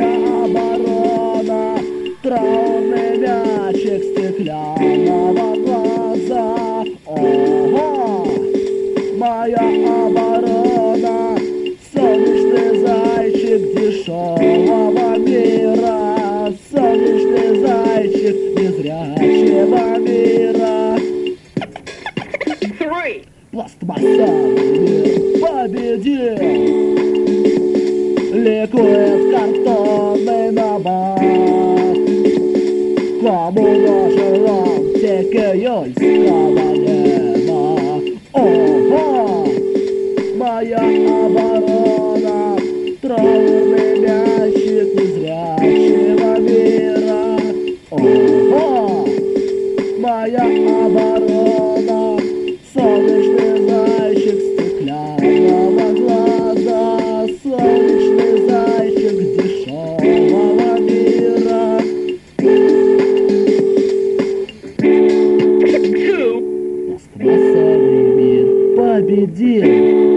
оборона, траурный мячик стеклянного глаза. Ого! Моя оборона, солнечный зайчик дешевого мира, солнечный зайчик незрячего мира. Пластмассовый мир победил, ликует картонный набор. Кому нужен он текиольского неба? Ого! Моя оборона, траурный мячик незрячего мира. Ого! Моя оборона, солнечный зайчик стеклянного глаза, солнечный зайчик дешевого мира. Пластмассовый мир победил,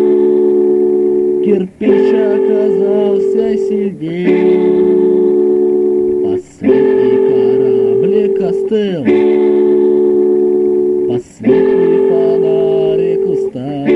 кирпич оказался сильнее, последний кораблик остыл, последний фонарик устал,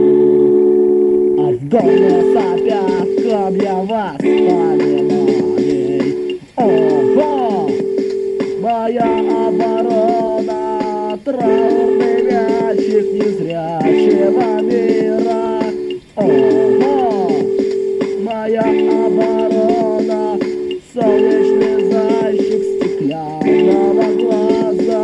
а в доме сопят комья воспоминаний. Ого! Моя оборона, траурный мячик незрячего мира. Ого! Моя оборона, солнечный зайчик стеклянного глаза.